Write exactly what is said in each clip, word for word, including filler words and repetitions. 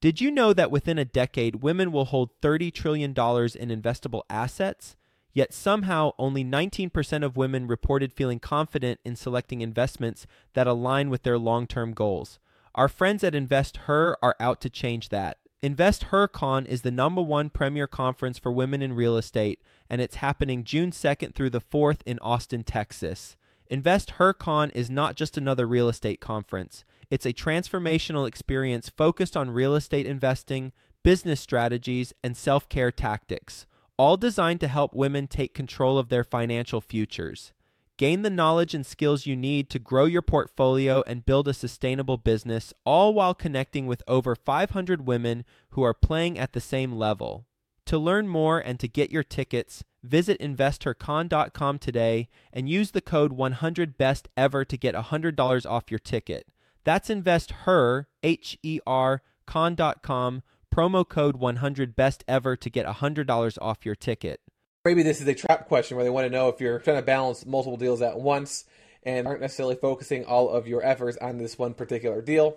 Did you know that within a decade, women will hold thirty trillion dollars in investable assets? Yet somehow only nineteen percent of women reported feeling confident in selecting investments that align with their long-term goals. Our friends at InvestHer are out to change that. InvestHerCon is the number one premier conference for women in real estate, and it's happening June second through the fourth in Austin, Texas. InvestHerCon is not just another real estate conference. It's a transformational experience focused on real estate investing, business strategies, and self-care tactics, all designed to help women take control of their financial futures. Gain the knowledge and skills you need to grow your portfolio and build a sustainable business, all while connecting with over five hundred women who are playing at the same level. To learn more and to get your tickets, visit investor con dot com today and use the code one hundred best ever to get one hundred dollars off your ticket. That's InvestHer, H E R, con dot com, promo code one hundred best ever to get one hundred dollars off your ticket. Maybe this is a trap question where they want to know if you're trying to balance multiple deals at once and aren't necessarily focusing all of your efforts on this one particular deal.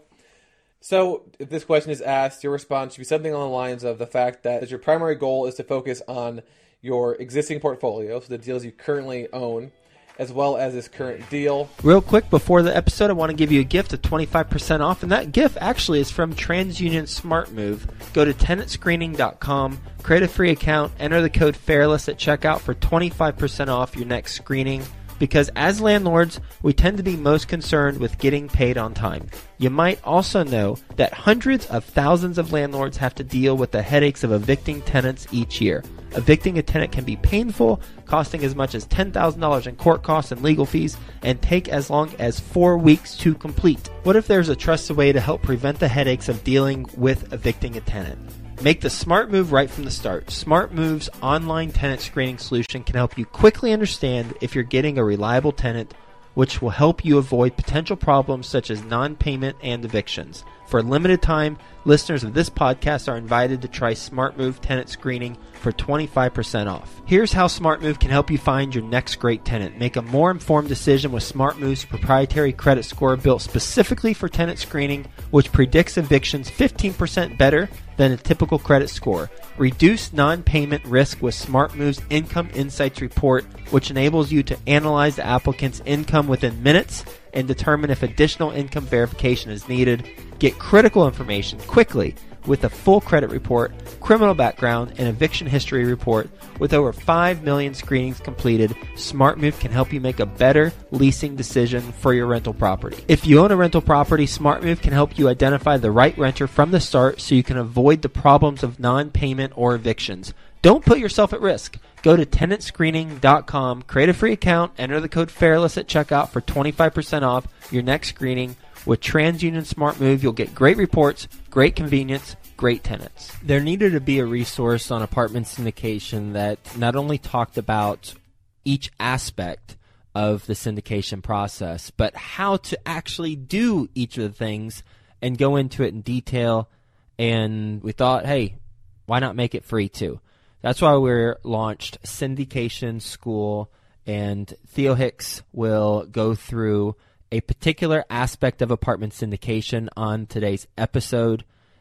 So if this question is asked, your response should be something along the lines of the fact that your primary goal is to focus on your existing portfolio, so the deals you currently own, as well as this current deal. Real quick, before the episode, I want to give you a gift of twenty-five percent off, and that gift actually is from TransUnion SmartMove. Go to tenant screening dot com, create a free account, enter the code FAIRLESS at checkout for twenty-five percent off your next screening. Because as landlords, we tend to be most concerned with getting paid on time. You might also know that hundreds of thousands of landlords have to deal with the headaches of evicting tenants each year. Evicting a tenant can be painful, costing as much as ten thousand dollars in court costs and legal fees, and take as long as four weeks to complete. What if there's a trusted way to help prevent the headaches of dealing with evicting a tenant? Make the smart move right from the start. SmartMove's online tenant screening solution can help you quickly understand if you're getting a reliable tenant, which will help you avoid potential problems such as non-payment and evictions. For a limited time, listeners of this podcast are invited to try SmartMove tenant screening for twenty-five percent off. Here's how SmartMove can help you find your next great tenant. Make a more informed decision with SmartMove's proprietary credit score built specifically for tenant screening, which predicts evictions fifteen percent better than a typical credit score. Reduce non-payment risk with SmartMove's Income Insights report, which enables you to analyze the applicant's income within minutes and determine if additional income verification is needed. Get critical information quickly with a full credit report, criminal background, and eviction history report. With over five million screenings completed, SmartMove can help you make a better leasing decision for your rental property. If you own a rental property, SmartMove can help you identify the right renter from the start so you can avoid the problems of non-payment or evictions. Don't put yourself at risk. Go to tenant screening dot com, create a free account, enter the code FAIRLESS at checkout for twenty-five percent off your next screening. With TransUnion SmartMove, you'll get great reports, great convenience, great tenants. There needed to be a resource on apartment syndication that not only talked about each aspect of the syndication process, but how to actually do each of the things and go into it in detail. And we thought, hey, why not make it free too? That's why we launched Syndication School, and Theo Hicks will go through a particular aspect of apartment syndication on today's episode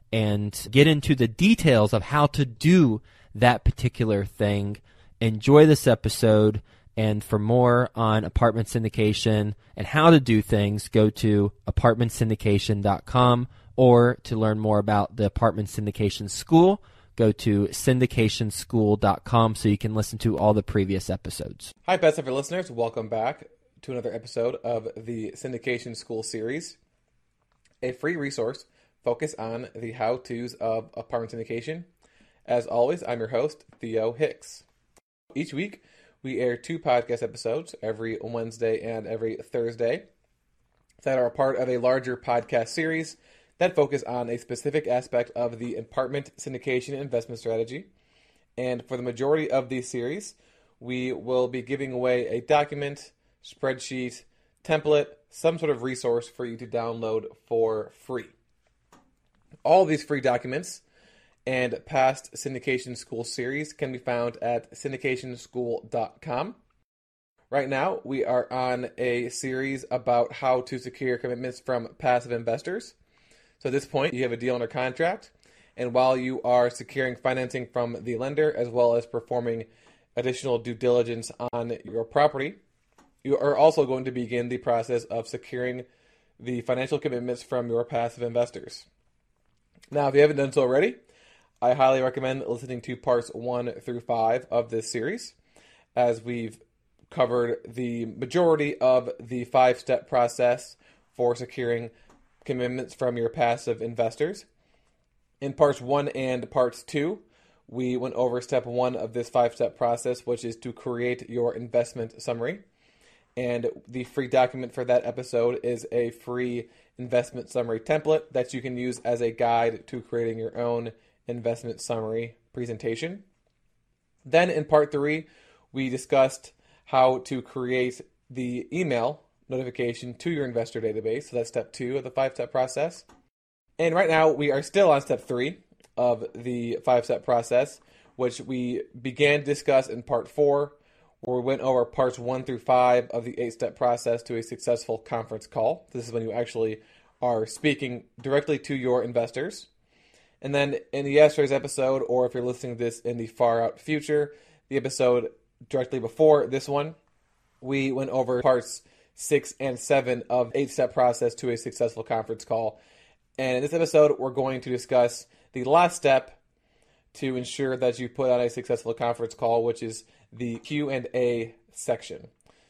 and get into the details of how to do that particular thing. Enjoy this episode, and for more on apartment syndication and how to do things, go to apartment syndication dot com, or to learn more about the Apartment Syndication School, go to syndication school dot com so you can listen to all the previous episodes. Hi, Best Ever listeners. Welcome back to another episode of the Syndication School series, a free resource focused on the how-tos of apartment syndication. As always, I'm your host, Theo Hicks. Each week, we air two podcast episodes every Wednesday and every Thursday that are a part of a larger podcast series that focus on a specific aspect of the apartment syndication investment strategy. And for the majority of these series, we will be giving away a document, spreadsheet, template, some sort of resource for you to download for free. All these free documents and past Syndication School series can be found at syndication school dot com. Right now, we are on a series about how to secure commitments from passive investors. So at this point, you have a deal under contract, And while you are securing financing from the lender, as well as performing additional due diligence on your property, you are also going to begin the process of securing the financial commitments from your passive investors. Now, if you haven't done so already, I highly recommend listening to parts one through five of this series, as we've covered the majority of the five-step process for securing commitments from your passive investors. In parts one and parts two, we went over step one of this five-step process, which is to create your investment summary. And the free document for that episode is a free investment summary template that you can use as a guide to creating your own investment summary presentation. Then in part three, we discussed how to create the email notification to your investor database. So that's step two of the five-step process. And right now we are still on step three of the five-step process, which we began to discuss in part four, where we went over parts one through five of the eight-step process to a successful conference call. This is when you actually are speaking directly to your investors. And then in yesterday's episode, or if you're listening to this in the far out future, the episode directly before this one, we went over parts six and seven of eight-step process to a successful conference call. And in this episode, we're going to discuss the last step to ensure that you put on a successful conference call, which is the Q and A section.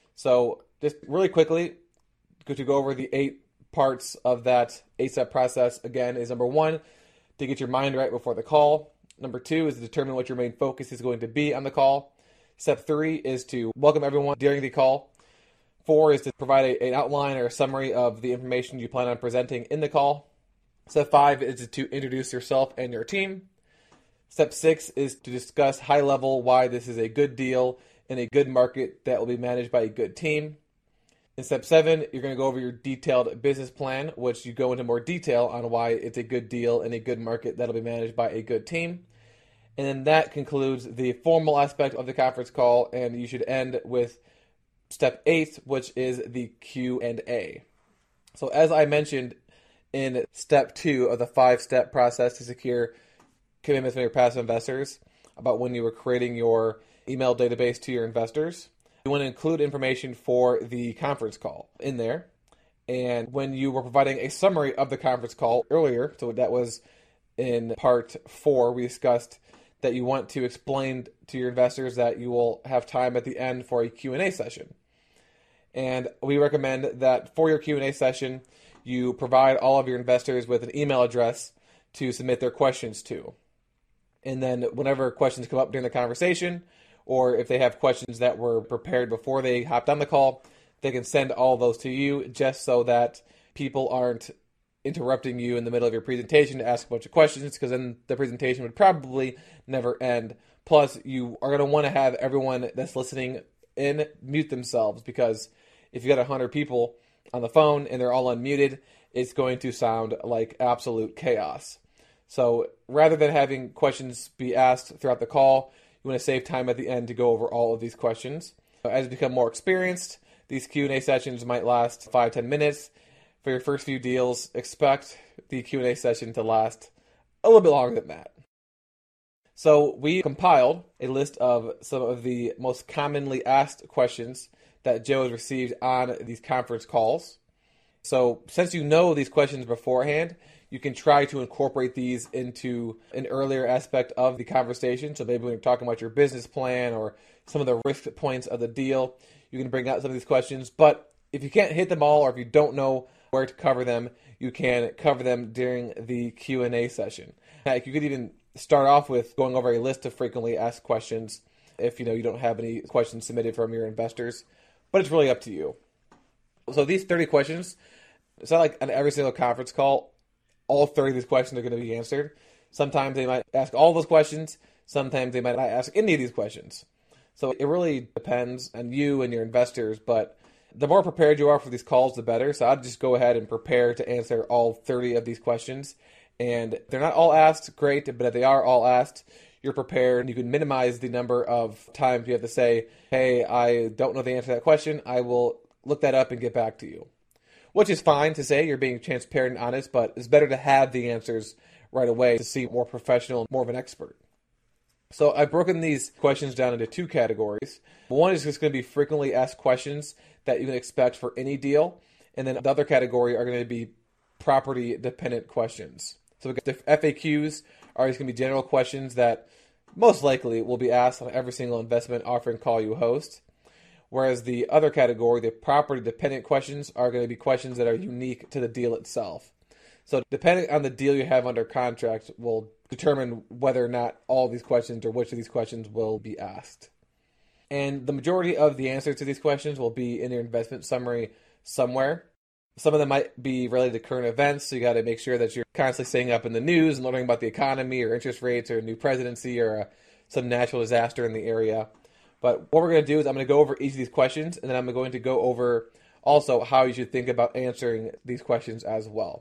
So just really quickly, to go over the eight parts of that eight-step process again is number one, to get your mind right before the call. Number two is to determine what your main focus is going to be on the call. Step three is to welcome everyone during the call. Four is to provide a, an outline or a summary of the information you plan on presenting in the call. Step five is to introduce yourself and your team. Step six is to discuss high level why this is a good deal in a good market that will be managed by a good team. In step seven, you're going to go over your detailed business plan, which you go into more detail on why it's a good deal in a good market that will be managed by a good team. And then that concludes the formal aspect of the conference call, and you should end with step eight, which is the Q and A. So as I mentioned in step two of the five-step process to secure commitments from your passive investors, about when you were creating your email database to your investors, you want to include information for the conference call in there. And when you were providing a summary of the conference call earlier, so that was in part four, we discussed that you want to explain to your investors that you will have time at the end for a Q and A session. And we recommend that for your Q and A session, you provide all of your investors with an email address to submit their questions to. And then whenever questions come up during the conversation, or if they have questions that were prepared before they hopped on the call, they can send all of those to you, just so that people aren't interrupting you in the middle of your presentation to ask a bunch of questions, because then the presentation would probably never end. Plus, you are going to want to have everyone that's listening in mute themselves, because if you got one hundred people on the phone and they're all unmuted, it's going to sound like absolute chaos. So rather than having questions be asked throughout the call, you want to save time at the end to go over all of these questions. As you become more experienced, these Q and A sessions might last five to ten minutes. For your first few deals, expect the Q and A session to last a little bit longer than that. So we compiled a list of some of the most commonly asked questions that Joe has received on these conference calls. So since you know these questions beforehand, you can try to incorporate these into an earlier aspect of the conversation. So maybe when you're talking about your business plan or some of the risk points of the deal, you can bring out some of these questions. But if you can't hit them all, or if you don't know where to cover them, you can cover them during the Q and A session. Now, you could even start off with going over a list of frequently asked questions if you know you don't have any questions submitted from your investors, but it's really up to you. So these thirty questions, it's not like on every single conference call, all thirty of these questions are going to be answered. Sometimes they might ask all those questions. Sometimes they might not ask any of these questions. So it really depends on you and your investors, but the more prepared you are for these calls, the better. So I'd just go ahead and prepare to answer all thirty of these questions. And if they're not all asked, great, but if they are all asked, you're prepared, and you can minimize the number of times you have to say, hey, I don't know the answer to that question. I will look that up and get back to you. Which is fine to say, you're being transparent and honest, but it's better to have the answers right away to seem more professional, more of an expert. So I've broken these questions down into two categories. One is just going to be frequently asked questions that you can expect for any deal. And then the other category are going to be property-dependent questions. So we've got the F A Qs are just going to be general questions that most likely will be asked on every single investment offering call you host. Whereas the other category, the property-dependent questions, are going to be questions that are unique to the deal itself. So depending on the deal you have under contract will determine whether or not all of these questions or which of these questions will be asked. And the majority of the answers to these questions will be in your investment summary somewhere. Some of them might be related to current events, so you got to make sure that you're constantly staying up in the news and learning about the economy or interest rates or a new presidency or a, some natural disaster in the area. But what we're going to do is I'm going to go over each of these questions, and then I'm going to go over also how you should think about answering these questions as well.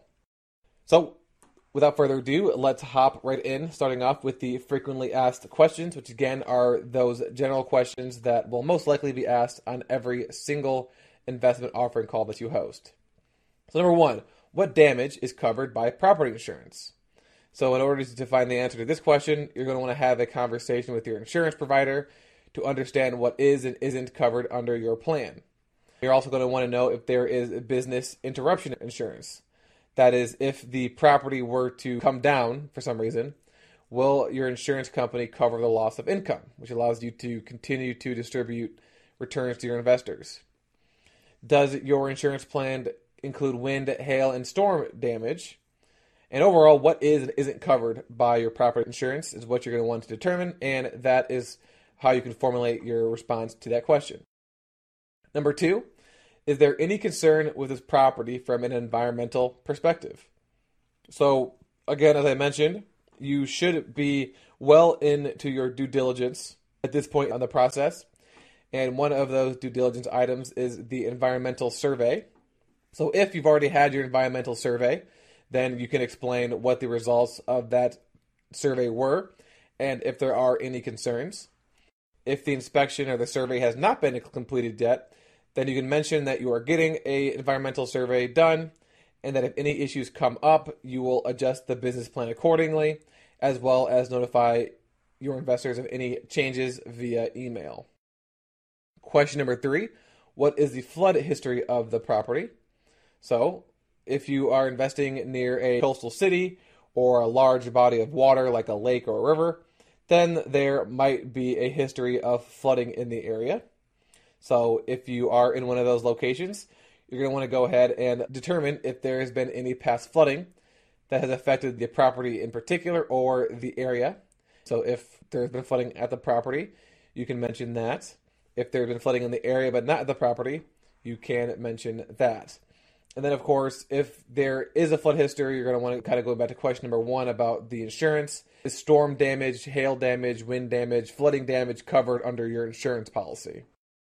So without further ado, let's hop right in, starting off with the frequently asked questions, which again are those general questions that will most likely be asked on every single investment offering call that you host. So number one, what damage is covered by property insurance? So in order to find the answer to this question, you're going to want to have a conversation with your insurance provider to understand what is and isn't covered under your plan. You're also going to want to know if there is business interruption insurance. That is, if the property were to come down for some reason, will your insurance company cover the loss of income, which allows you to continue to distribute returns to your investors? Does your insurance plan include wind, hail, and storm damage? And overall, what is and isn't covered by your property insurance is what you're going to want to determine, and that is how you can formulate your response to that question. Number two, is there any concern with this property from an environmental perspective? So, again, as I mentioned, you should be well into your due diligence at this point on the process. And one of those due diligence items is the environmental survey. So if you've already had your environmental survey, then you can explain what the results of that survey were and if there are any concerns. If the inspection or the survey has not been completed yet, then you can mention that you are getting an environmental survey done and that if any issues come up, you will adjust the business plan accordingly, as well as notify your investors of any changes via email. Question number three, what is the flood history of the property? So, if you are investing near a coastal city or a large body of water like a lake or a river, then there might be a history of flooding in the area. So if you are in one of those locations, you're going to want to go ahead and determine if there has been any past flooding that has affected the property in particular or the area. So if there's been flooding at the property, you can mention that. If there's been flooding in the area but not at the property, you can mention that. And then, of course, if there is a flood history, you're going to want to kind of go back to question number one about the insurance. Is storm damage, hail damage, wind damage, flooding damage covered under your insurance policy?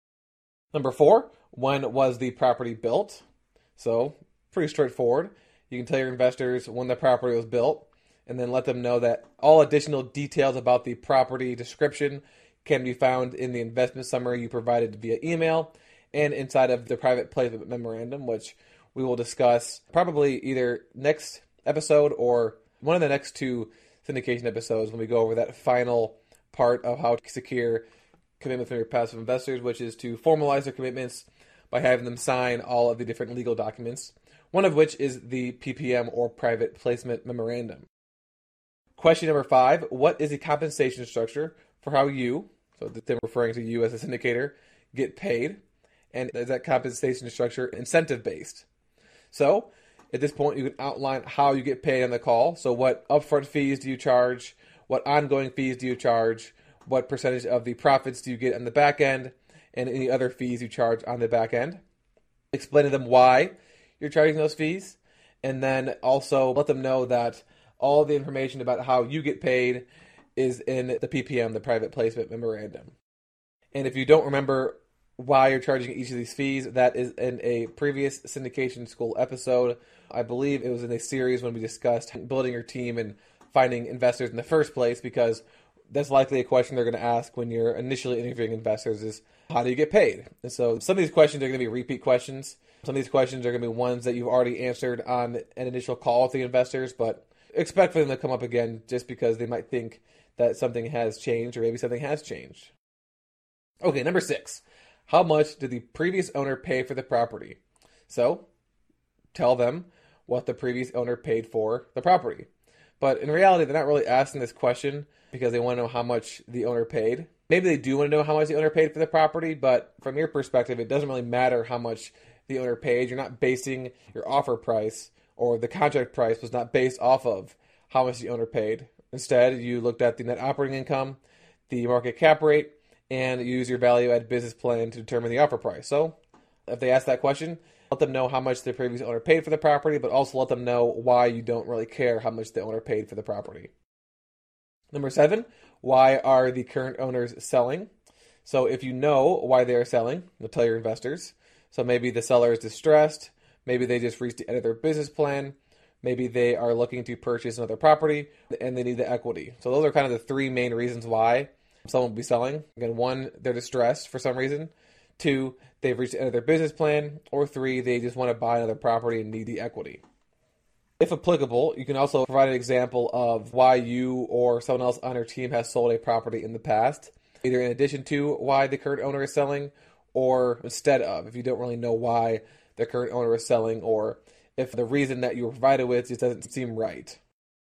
Number four, when was the property built? So, pretty straightforward. You can tell your investors when the property was built and then let them know that all additional details about the property description can be found in the investment summary you provided via email and inside of the private placement memorandum, which we will discuss probably either next episode or one of the next two syndication episodes when we go over that final part of how to secure commitments from your passive investors, which is to formalize their commitments by having them sign all of the different legal documents, one of which is the P P M or private placement memorandum. Question number five, what is the compensation structure for how you, so they're referring to you as a syndicator, get paid? And is that compensation structure incentive-based? So, at this point, you can outline how you get paid on the call. So, what upfront fees do you charge? What ongoing fees do you charge? What percentage of the profits do you get on the back end? And any other fees you charge on the back end? Explain to them why you're charging those fees. And then also let them know that all the information about how you get paid is in the P P M, the private placement memorandum. And if you don't remember why you're charging each of these fees, that is in a previous syndication school episode. I believe it was in a series when we discussed building your team and finding investors in the first place, because that's likely a question they're going to ask when you're initially interviewing investors is, how do you get paid? And so some of these questions are going to be repeat questions. Some of these questions are going to be ones that you've already answered on an initial call with the investors, but expect for them to come up again just because they might think that something has changed or maybe something has changed. Okay, number six. How much did the previous owner pay for the property? So, tell them what the previous owner paid for the property. But in reality, they're not really asking this question because they want to know how much the owner paid. Maybe they do want to know how much the owner paid for the property, but from your perspective, it doesn't really matter how much the owner paid. You're not basing your offer price, or the contract price was not based off of how much the owner paid. Instead, you looked at the net operating income, the market cap rate, and use your value-add business plan to determine the offer price. So, if they ask that question, let them know how much the previous owner paid for the property, but also let them know why you don't really care how much the owner paid for the property. Number seven, why are the current owners selling? So if you know why they are selling, you'll tell your investors. So maybe the seller is distressed, maybe they just reached the end of their business plan, maybe they are looking to purchase another property, and they need the equity. So those are kind of the three main reasons why someone will be selling. Again, one, they're distressed for some reason. Two, they've reached the end of their business plan. Or three, they just want to buy another property and need the equity. If applicable, you can also provide an example of why you or someone else on your team has sold a property in the past, either in addition to why the current owner is selling or instead of, if you don't really know why the current owner is selling, or if the reason that you were provided with just doesn't seem right.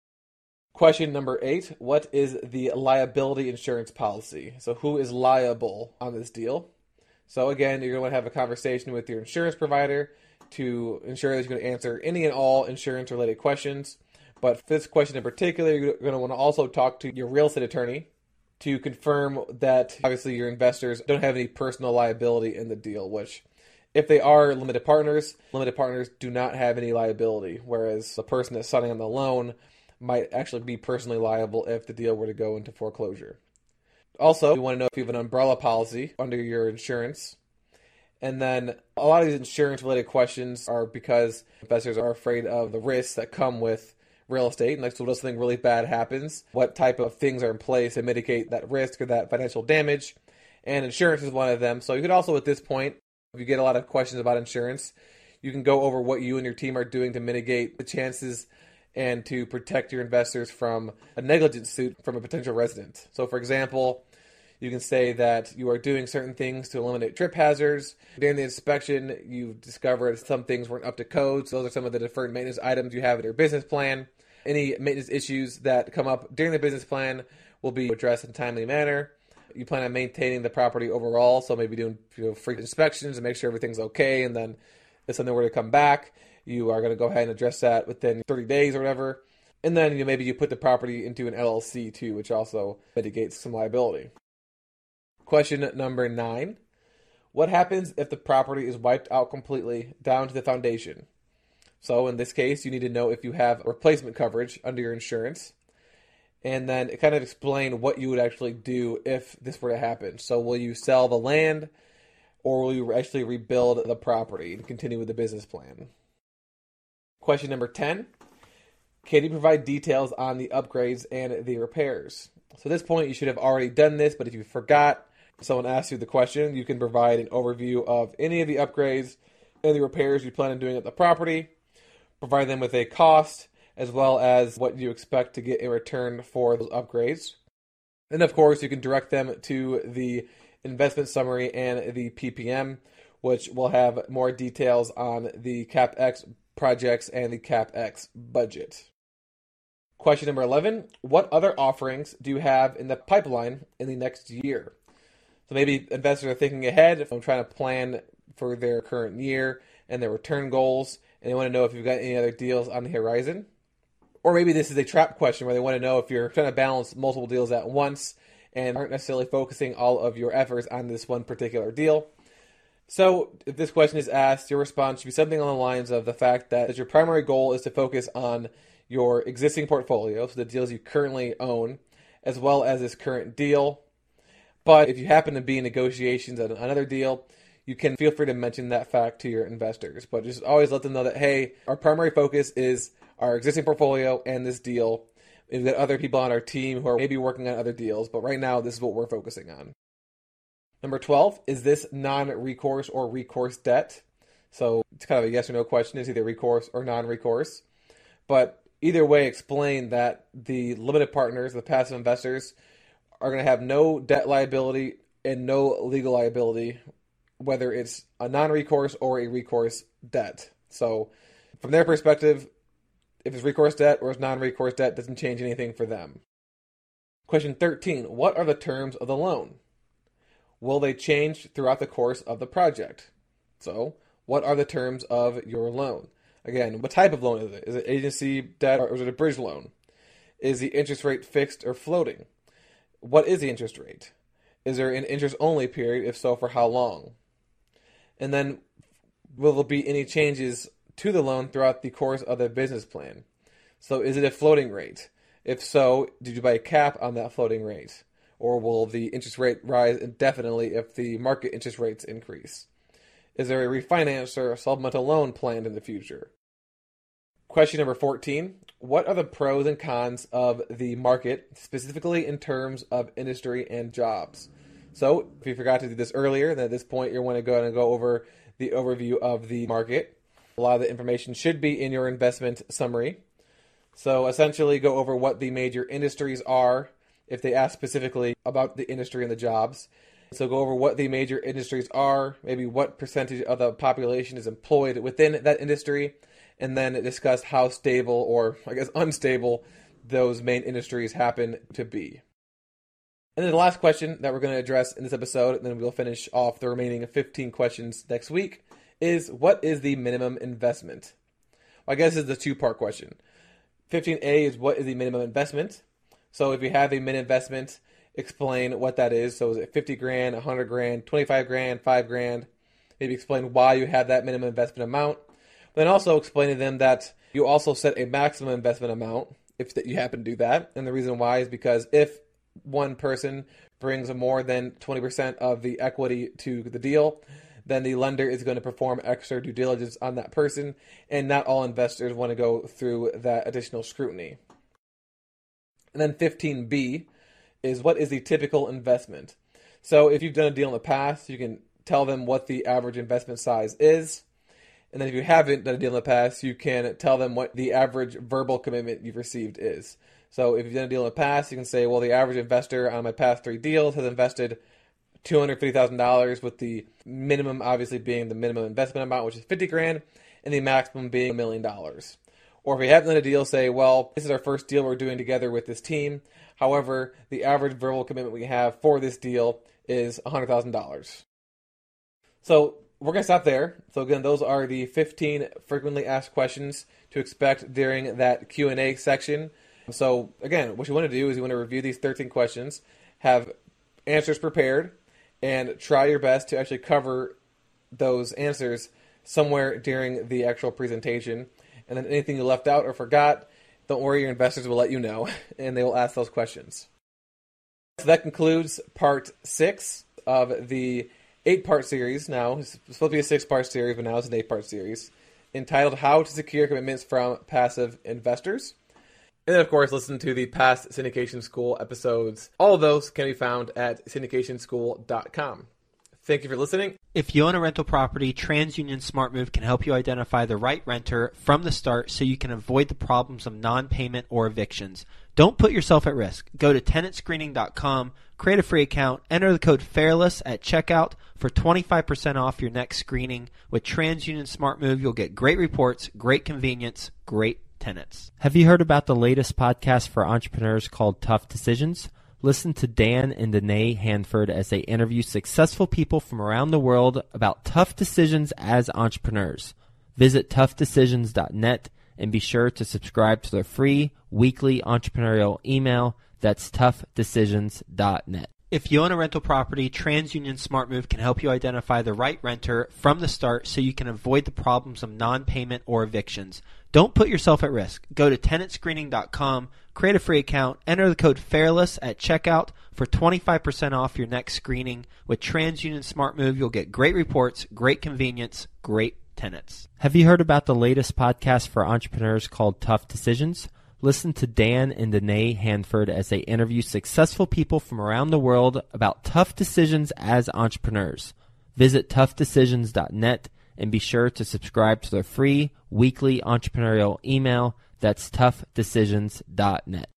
Question number eight, what is the liability insurance policy? So who is liable on this deal? So again, you're going to want to have a conversation with your insurance provider to ensure that you're going to answer any and all insurance-related questions. But for this question in particular, you're going to want to also talk to your real estate attorney to confirm that obviously your investors don't have any personal liability in the deal, which if they are limited partners, limited partners do not have any liability, whereas the person that's signing on the loan might actually be personally liable if the deal were to go into foreclosure. Also, you want to know if you have an umbrella policy under your insurance. And then a lot of these insurance-related questions are because investors are afraid of the risks that come with real estate. And like, so when something really bad happens, what type of things are in place to mitigate that risk or that financial damage? And insurance is one of them. So you could also, at this point, if you get a lot of questions about insurance, you can go over what you and your team are doing to mitigate the chances and to protect your investors from a negligence suit from a potential resident. So, for example, you can say that you are doing certain things to eliminate trip hazards. During the inspection, you've discovered some things weren't up to code. So those are some of the deferred maintenance items you have in your business plan. Any maintenance issues that come up during the business plan will be addressed in a timely manner. You plan on maintaining the property overall, so maybe doing you know, frequent inspections to make sure everything's okay. And then if something were to come back, you are going to go ahead and address that within thirty days or whatever. And then you know, maybe you put the property into an L L C too, which also mitigates some liability. Question number nine. What happens if the property is wiped out completely down to the foundation? So in this case, you need to know if you have replacement coverage under your insurance. And then kind of explain what you would actually do if this were to happen. So will you sell the land or will you actually rebuild the property and continue with the business plan? Question number ten. Can you provide details on the upgrades and the repairs? So at this point, you should have already done this, but if you forgot, someone asks you the question, you can provide an overview of any of the upgrades and the repairs you plan on doing at the property, provide them with a cost, as well as what you expect to get in return for those upgrades. And of course, you can direct them to the investment summary and the P P M, which will have more details on the CapEx projects and the CapEx budget. Question number eleven, what other offerings do you have in the pipeline in the next year? So maybe investors are thinking ahead, if I'm trying to plan for their current year and their return goals, and they want to know if you've got any other deals on the horizon. Or maybe this is a trap question where they want to know if you're trying to balance multiple deals at once and aren't necessarily focusing all of your efforts on this one particular deal. So if this question is asked, your response should be something along the lines of the fact that your primary goal is to focus on your existing portfolio, so the deals you currently own, as well as this current deal. But if you happen to be in negotiations on another deal, you can feel free to mention that fact to your investors. But just always let them know that, hey, our primary focus is our existing portfolio and this deal. We've got other people on our team who are maybe working on other deals, but right now this is what we're focusing on. Number twelve, is this non-recourse or recourse debt? So it's kind of a yes or no question. It's either recourse or non-recourse. But either way explain that the limited partners, the passive investors, are going to have no debt liability and no legal liability, whether it's a non-recourse or a recourse debt. So from their perspective, if it's recourse debt or it's non-recourse debt, doesn't change anything for them. Question thirteen, what are the terms of the loan? Will they change throughout the course of the project? So, what are the terms of your loan? Again, what type of loan is it? Is it agency debt or is it a bridge loan? Is the interest rate fixed or floating? What is the interest rate? Is there an interest-only period? If so, for how long? And then, will there be any changes to the loan throughout the course of the business plan? So, is it a floating rate? If so, did you buy a cap on that floating rate? Or will the interest rate rise indefinitely if the market interest rates increase? Is there a refinance or a supplemental loan planned in the future? Question number fourteen. What are the pros and cons of the market, specifically in terms of industry and jobs? So, if you forgot to do this earlier, then at this point you want to go ahead and go over the overview of the market. A lot of the information should be in your investment summary. So, essentially go over what the major industries are, if they ask specifically about the industry and the jobs. So go over what the major industries are, maybe what percentage of the population is employed within that industry, and then discuss how stable or, I guess, unstable those main industries happen to be. And then the last question that we're going to address in this episode, and then we'll finish off the remaining fifteen questions next week, is what is the minimum investment? Well, I guess this is the two-part question. fifteen A is what is the minimum investment? So if you have a minimum investment, explain what that is. So is it fifty grand, one hundred grand, twenty-five grand, five grand? Maybe explain why you have that minimum investment amount. But then also explain to them that you also set a maximum investment amount if you happen to do that. And the reason why is because if one person brings more than twenty percent of the equity to the deal, then the lender is going to perform extra due diligence on that person. And not all investors want to go through that additional scrutiny. And then fifteen B is what is the typical investment. So if you've done a deal in the past, you can tell them what the average investment size is. And then if you haven't done a deal in the past, you can tell them what the average verbal commitment you've received is. So if you've done a deal in the past, you can say, well, the average investor on my past three deals has invested two hundred fifty thousand dollars, with the minimum obviously being the minimum investment amount, which is fifty grand, and the maximum being a million dollars. Or if you haven't done a deal, say, well, this is our first deal we're doing together with this team. However, the average verbal commitment we have for this deal is one hundred thousand dollars. So we're going to stop there. So again, those are the fifteen frequently asked questions to expect during that Q and A section. So again, what you want to do is you want to review these thirteen questions, have answers prepared, and try your best to actually cover those answers somewhere during the actual presentation. And then anything you left out or forgot, don't worry, your investors will let you know, and they will ask those questions. So that concludes part six of the eight-part series. Now, it's supposed to be a six-part series, but now it's an eight-part series, entitled How to Secure Commitments from Passive Investors. And then, of course, listen to the past Syndication School episodes. All of those can be found at syndication school dot com. Thank you for listening. If you own a rental property, TransUnion SmartMove can help you identify the right renter from the start so you can avoid the problems of non-payment or evictions. Don't put yourself at risk. Go to tenant screening dot com, create a free account, enter the code FAIRLESS at checkout for twenty-five percent off your next screening. With TransUnion SmartMove, you'll get great reports, great convenience, great tenants. Have you heard about the latest podcast for entrepreneurs called Tough Decisions? Listen to Dan and Danae Hanford as they interview successful people from around the world about tough decisions as entrepreneurs. Visit tough decisions dot net and be sure to subscribe to their free weekly entrepreneurial email. That's tough decisions dot net. If you own a rental property, TransUnion SmartMove can help you identify the right renter from the start so you can avoid the problems of non-payment or evictions. Don't put yourself at risk. Go to tenant screening dot com, create a free account, enter the code FAIRLESS at checkout for twenty-five percent off your next screening. With TransUnion SmartMove, you'll get great reports, great convenience, great tenants. Have you heard about the latest podcast for entrepreneurs called Tough Decisions? Listen to Dan and Danae Hanford as they interview successful people from around the world about tough decisions as entrepreneurs. Visit tough decisions dot net and be sure to subscribe to their free weekly entrepreneurial email. That's tough decisions dot net.